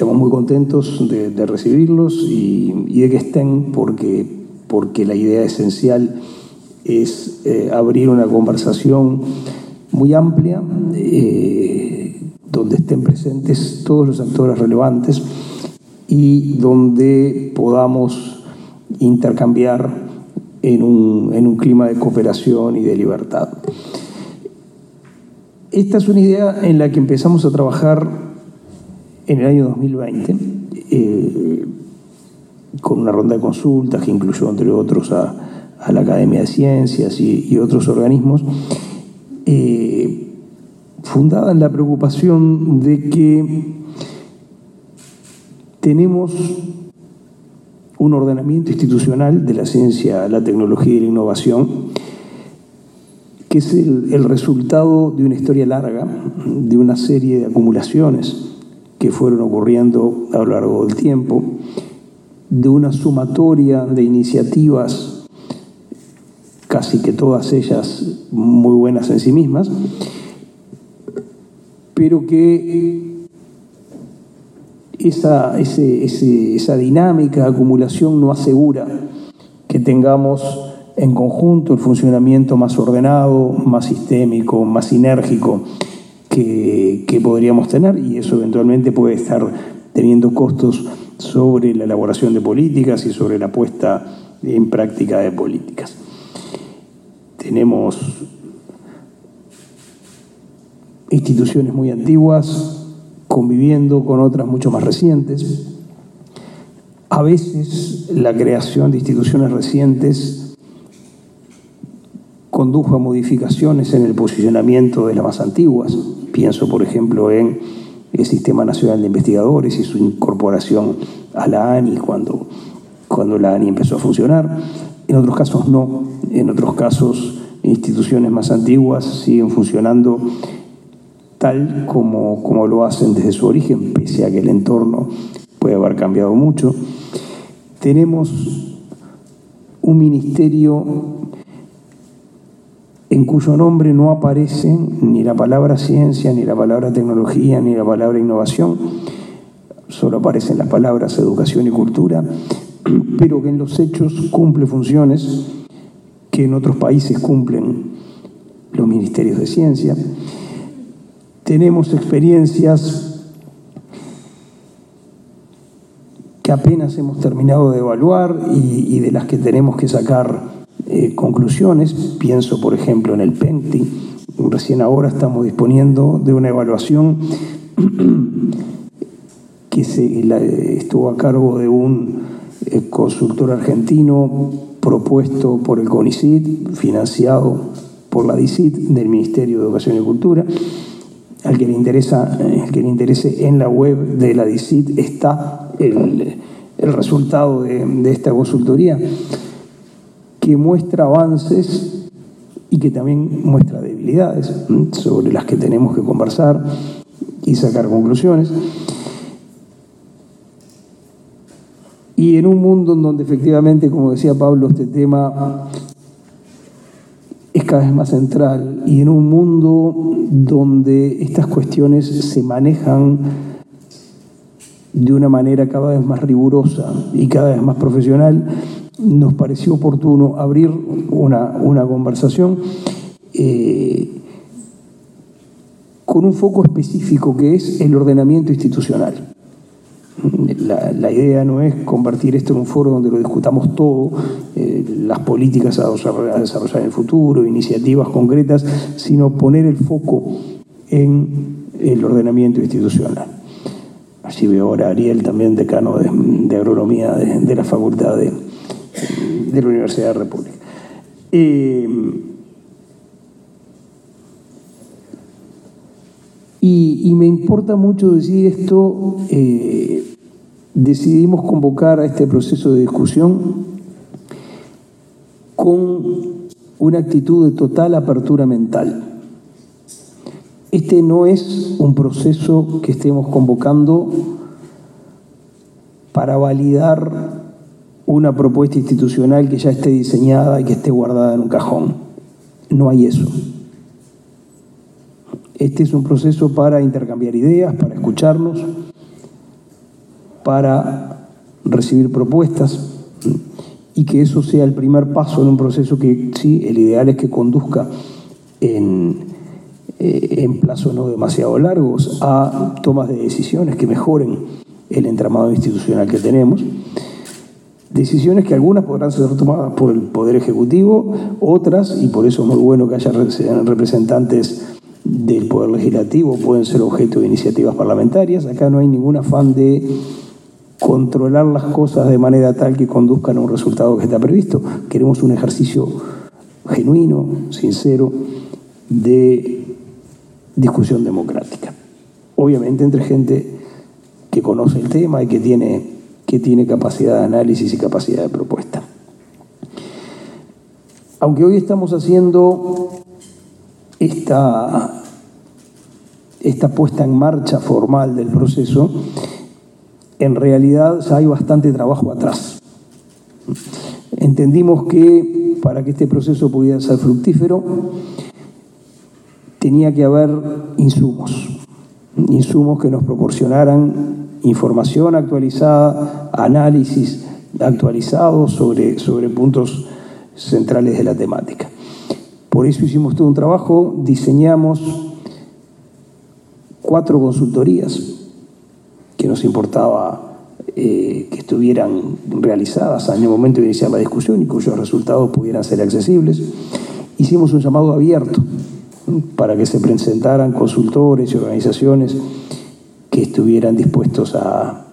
estamos muy contentos de recibirlos y de que estén, porque la idea esencial es abrir una conversación muy amplia, donde estén presentes todos los actores relevantes y donde podamos intercambiar en un clima de cooperación y de libertad. Esta es una idea en la que empezamos a trabajar en el año 2020, con una ronda de consultas que incluyó, entre otros, a la Academia de Ciencias y otros organismos, fundada en la preocupación de que tenemos un ordenamiento institucional de la ciencia, la tecnología y la innovación, que es el resultado de una historia larga, de una serie de acumulaciones que fueron ocurriendo a lo largo del tiempo, de una sumatoria de iniciativas, casi que todas ellas muy buenas en sí mismas, pero que esa dinámica de acumulación no asegura que tengamos en conjunto el funcionamiento más ordenado, más sistémico, más sinérgico que podríamos tener, y eso eventualmente puede estar teniendo costos sobre la elaboración de políticas y sobre la puesta en práctica de políticas. Tenemos instituciones muy antiguas conviviendo con otras mucho más recientes. A veces la creación de instituciones recientes condujo a modificaciones en el posicionamiento de las más antiguas. Pienso, por ejemplo, en el Sistema Nacional de Investigadores y su incorporación a la ANI cuando la ANI empezó a funcionar. En otros casos no. En otros casos, instituciones más antiguas siguen funcionando tal como lo hacen desde su origen, pese a que el entorno puede haber cambiado mucho. Tenemos un ministerio en cuyo nombre no aparecen ni la palabra ciencia, ni la palabra tecnología, ni la palabra innovación, solo aparecen las palabras educación y cultura, pero que en los hechos cumple funciones que en otros países cumplen los ministerios de ciencia. Tenemos experiencias que apenas hemos terminado de evaluar y de las que tenemos que sacar conclusiones. Pienso, por ejemplo, en el PENCTI. Recién ahora estamos disponiendo de una evaluación que estuvo a cargo de un consultor argentino propuesto por el CONICYT, financiado por la DICIT del Ministerio de Educación y Cultura. Al que le interese, en la web de la DICIT está el resultado de esta consultoría, que muestra avances y que también muestra debilidades sobre las que tenemos que conversar y sacar conclusiones. Y en un mundo en donde efectivamente, como decía Pablo, este tema es cada vez más central, y en un mundo donde estas cuestiones se manejan de una manera cada vez más rigurosa y cada vez más profesional, nos pareció oportuno abrir una conversación con un foco específico, que es el ordenamiento institucional. La idea no es convertir esto en un foro donde lo discutamos todo, las políticas a desarrollar en el futuro, iniciativas concretas, sino poner el foco en el ordenamiento institucional. Así veo ahora a Ariel, también decano de Agronomía de la Facultad de la Universidad de la República. Y me importa mucho decir esto. Decidimos convocar a este proceso de discusión con una actitud de total apertura mental. Este no es un proceso que estemos convocando para validar una propuesta institucional que ya esté diseñada y que esté guardada en un cajón. No hay eso. Este es un proceso para intercambiar ideas, para escucharnos, para recibir propuestas y que eso sea el primer paso en un proceso que sí, el ideal es que conduzca en plazos no demasiado largos a tomas de decisiones que mejoren el entramado institucional que tenemos. Decisiones que algunas podrán ser tomadas por el Poder Ejecutivo, otras, y por eso es muy bueno que haya representantes del Poder Legislativo, pueden ser objeto de iniciativas parlamentarias. Acá no hay ningún afán de controlar las cosas de manera tal que conduzcan a un resultado que está previsto. Queremos un ejercicio genuino, sincero, de discusión democrática. Obviamente entre gente que conoce el tema y que tiene capacidad de análisis y capacidad de propuesta. Aunque hoy estamos haciendo esta puesta en marcha formal del proceso, en realidad ya hay bastante trabajo atrás. Entendimos que para que este proceso pudiera ser fructífero, tenía que haber insumos que nos proporcionaran información actualizada, análisis actualizado sobre puntos centrales de la temática. Por eso hicimos todo un trabajo, diseñamos 4 consultorías que nos importaba que estuvieran realizadas en el momento de iniciar la discusión y cuyos resultados pudieran ser accesibles. Hicimos un llamado abierto para que se presentaran consultores y organizaciones que estuvieran dispuestos a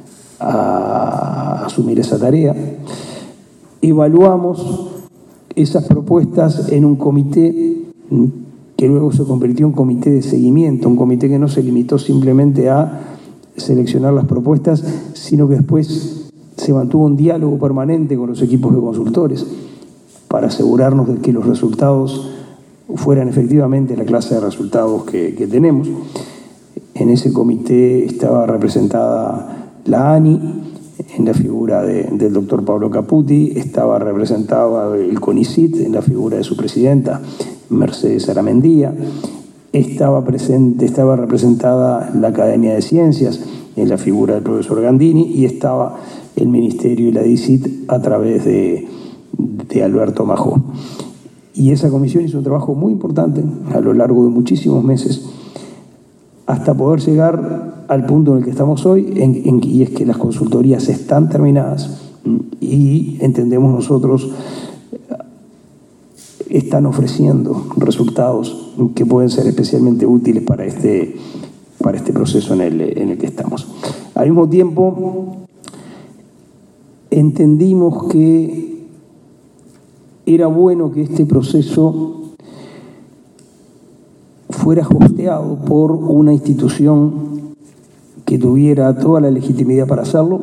asumir esa tarea. Evaluamos esas propuestas en un comité que luego se convirtió en comité de seguimiento, un comité que no se limitó simplemente a seleccionar las propuestas, sino que después se mantuvo un diálogo permanente con los equipos de consultores para asegurarnos de que los resultados fueran efectivamente la clase de resultados que tenemos. En ese comité estaba representada la ANI, en la figura del doctor Pablo Caputi, estaba representado el CONICYT, en la figura de su presidenta, Mercedes Aramendía, estaba representada la Academia de Ciencias, en la figura del profesor Gandini, y estaba el Ministerio y la DICIT a través de Alberto Majó. Y esa comisión hizo un trabajo muy importante a lo largo de muchísimos meses, hasta poder llegar al punto en el que estamos hoy, y es que las consultorías están terminadas y entendemos nosotros están ofreciendo resultados que pueden ser especialmente útiles para este proceso en el que estamos. Al mismo tiempo, entendimos que era bueno que este proceso fuera hosteado por una institución que tuviera toda la legitimidad para hacerlo,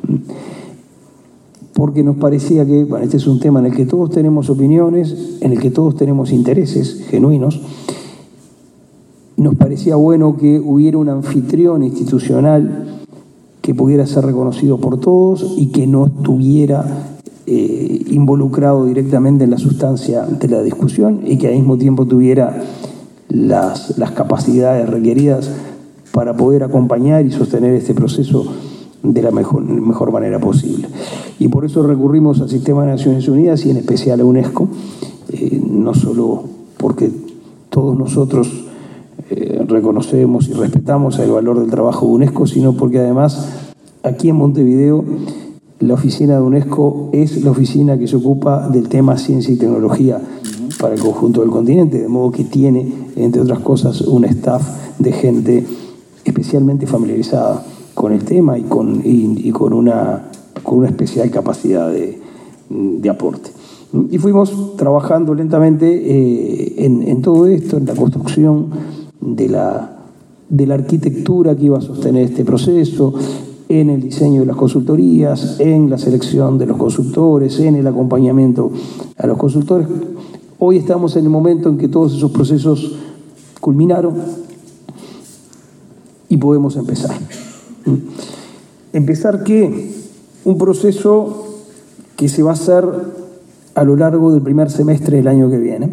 porque nos parecía que, bueno, este es un tema en el que todos tenemos opiniones, en el que todos tenemos intereses genuinos. Nos parecía bueno que hubiera un anfitrión institucional que pudiera ser reconocido por todos y que no estuviera involucrado directamente en la sustancia de la discusión y que al mismo tiempo tuviera las capacidades requeridas para poder acompañar y sostener este proceso de la mejor manera posible. Y por eso recurrimos al Sistema de Naciones Unidas y en especial a UNESCO, no solo porque todos nosotros reconocemos y respetamos el valor del trabajo de UNESCO, sino porque además aquí en Montevideo la oficina de UNESCO es la oficina que se ocupa del tema ciencia y tecnología para el conjunto del continente, de modo que tiene, entre otras cosas, un staff de gente especialmente familiarizada con el tema y con una especial capacidad de aporte. Y fuimos trabajando lentamente en todo esto, en la construcción de la arquitectura que iba a sostener este proceso, en el diseño de las consultorías, en la selección de los consultores, en el acompañamiento a los consultores. Hoy estamos en el momento en que todos esos procesos culminaron y podemos empezar. ¿Empezar qué? Un proceso que se va a hacer a lo largo del primer semestre del año que viene,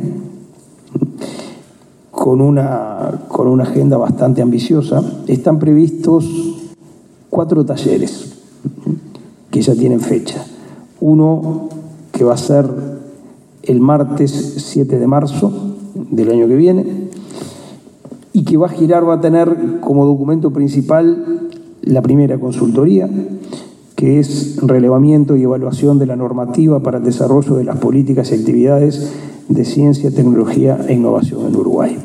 con una agenda bastante ambiciosa. Están previstos 4 talleres que ya tienen fecha. Uno que va a ser el martes 7 de marzo del año que viene y que va a tener como documento principal la primera consultoría, que es relevamiento y evaluación de la normativa para el desarrollo de las políticas y actividades de ciencia, tecnología e innovación en Uruguay.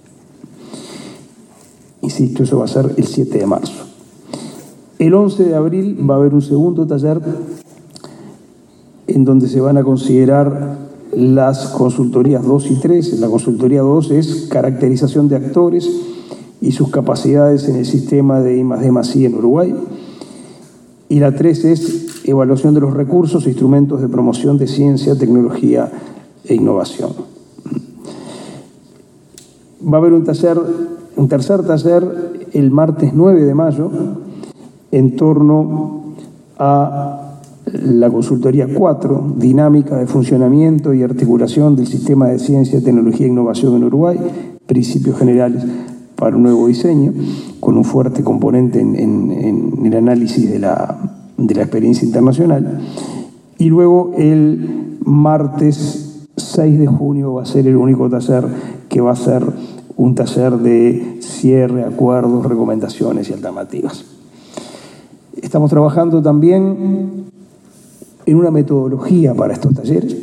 Insisto, eso va a ser el 7 de marzo. El 11 de abril va a haber un segundo taller en donde se van a considerar las consultorías 2 y 3. La consultoría 2 es caracterización de actores y sus capacidades en el sistema de I+D+I en Uruguay. Y la 3 es evaluación de los recursos e instrumentos de promoción de ciencia, tecnología e innovación. Va a haber un tercer taller el martes 9 de mayo en torno a la consultoría 4, dinámica de funcionamiento y articulación del sistema de ciencia, tecnología e innovación en Uruguay, principios generales para un nuevo diseño, con un fuerte componente en el análisis de la experiencia internacional. Y luego el martes 6 de junio va a ser el único taller que va a ser un taller de cierre, acuerdos, recomendaciones y alternativas. Estamos trabajando también en una metodología para estos talleres.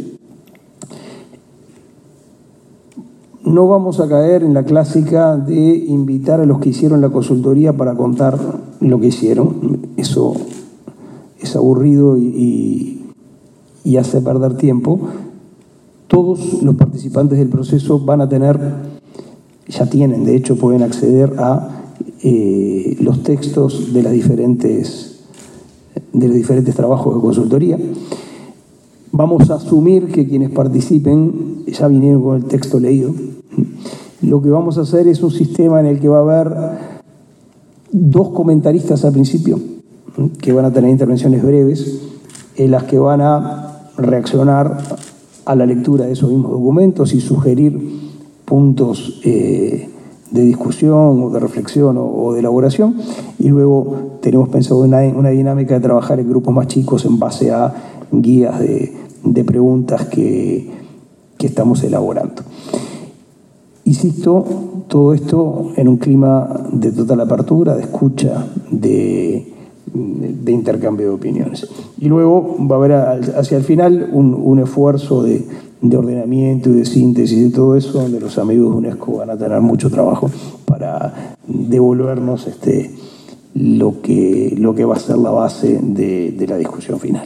No vamos a caer en la clásica de invitar a los que hicieron la consultoría para contar lo que hicieron. Eso es aburrido y hace perder tiempo. Todos los participantes del proceso van a tener, ya tienen, de hecho pueden acceder a los textos de los diferentes trabajos de consultoría. Vamos a asumir que quienes participen ya vinieron con el texto leído. Lo que vamos a hacer es un sistema en el que va a haber 2 comentaristas al principio, que van a tener intervenciones breves, en las que van a reaccionar a la lectura de esos mismos documentos y sugerir puntos de discusión o de reflexión o de elaboración. Y luego tenemos pensado una dinámica de trabajar en grupos más chicos en base a guías de preguntas que estamos elaborando. Insisto, todo esto en un clima de total apertura, de escucha, de intercambio de opiniones. Y luego va a haber hacia el final un esfuerzo de ordenamiento y de síntesis de todo eso, donde los amigos de UNESCO van a tener mucho trabajo para devolvernos lo que va a ser la base de la discusión final.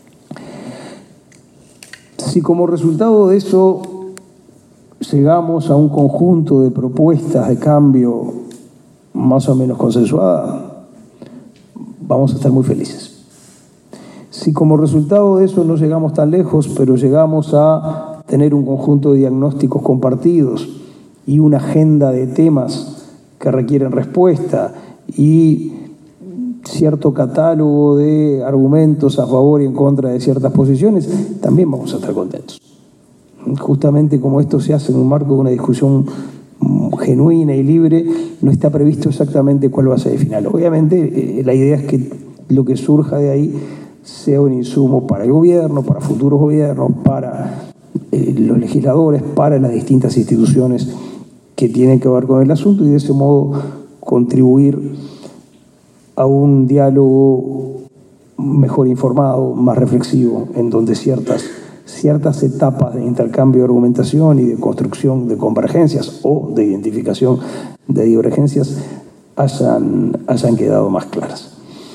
Si como resultado de eso llegamos a un conjunto de propuestas de cambio más o menos consensuadas, vamos a estar muy felices. Si como resultado de eso no llegamos tan lejos, pero llegamos a tener un conjunto de diagnósticos compartidos y una agenda de temas que requieren respuesta y cierto catálogo de argumentos a favor y en contra de ciertas posiciones, también vamos a estar contentos. Justamente como esto se hace en un marco de una discusión genuina y libre, no está previsto exactamente cuál va a ser el final. Obviamente, la idea es que lo que surja de ahí sea un insumo para el gobierno, para futuros gobiernos, para los legisladores, para las distintas instituciones que tienen que ver con el asunto y de ese modo contribuir a un diálogo mejor informado, más reflexivo, en donde ciertas etapas de intercambio de argumentación y de construcción de convergencias o de identificación de divergencias hayan quedado más claras.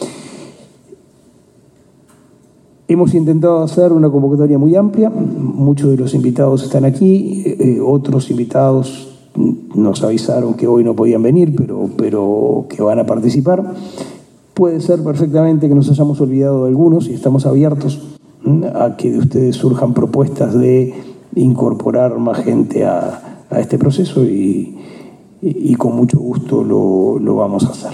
Hemos intentado hacer una convocatoria muy amplia, muchos de los invitados están aquí, otros invitados nos avisaron que hoy no podían venir, pero que van a participar. Puede ser perfectamente que nos hayamos olvidado de algunos y estamos abiertos a que de ustedes surjan propuestas de incorporar más gente a este proceso y con mucho gusto lo vamos a hacer.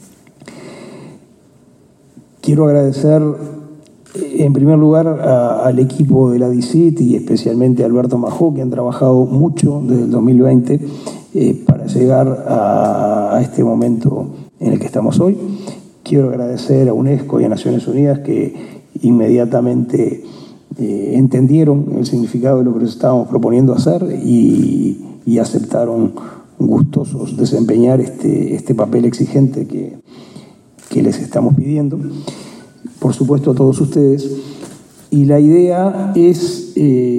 Quiero agradecer en primer lugar al equipo de la DICIT y especialmente a Alberto Majó, que han trabajado mucho desde el 2020 para llegar a este momento en el que estamos hoy. quiero agradecer a UNESCO y a Naciones Unidas que inmediatamente entendieron el significado de lo que les estábamos proponiendo hacer y aceptaron gustosos desempeñar este papel exigente que les estamos pidiendo. Por supuesto, a todos ustedes. Y la idea es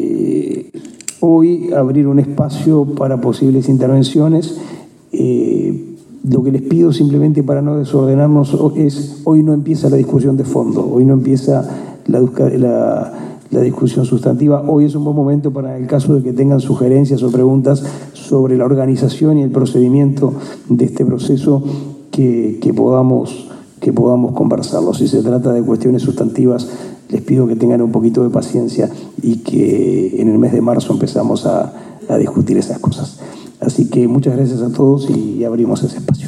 hoy abrir un espacio para posibles intervenciones. Lo que les pido simplemente para no desordenarnos es, hoy no empieza la discusión de fondo, hoy no empieza la discusión sustantiva. Hoy es un buen momento para el caso de que tengan sugerencias o preguntas sobre la organización y el procedimiento de este proceso que podamos conversarlo. Si se trata de cuestiones sustantivas, les pido que tengan un poquito de paciencia y que en el mes de marzo empezamos a discutir esas cosas. Así que muchas gracias a todos y abrimos ese espacio.